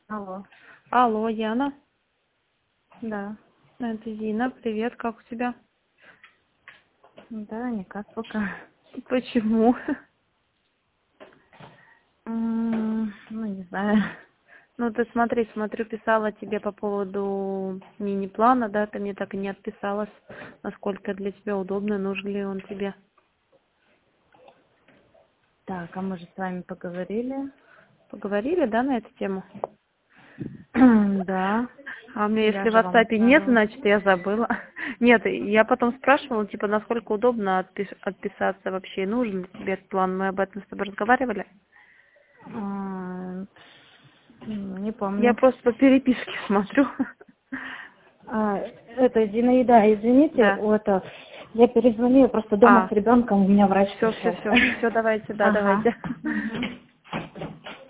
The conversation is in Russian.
Алло. Алло, Яна. Да. Это Зина. Привет, как у тебя? Да, никак пока. Почему? Ну, не знаю. Ну, ты смотрю, писала тебе по поводу мини-плана, да, ты мне так и не отписалась, насколько для тебя удобно, нужен ли он тебе. Так, а мы же с вами поговорили. Поговорили, да, на эту тему? Да. А у меня Я если в же вам WhatsApp нет, отправила. значит, я забыла. Нет, я потом спрашивала, типа, насколько удобно отписаться вообще, нужен ли тебе этот план, мы об этом с тобой разговаривали. М, Не Я помню. просто по переписке смотрю. Это Зинаида, извините, Да. вот я перезвонила, просто дома с ребенком, у меня врач Все, все, пришел. все, все, давайте, да, Ага. давайте.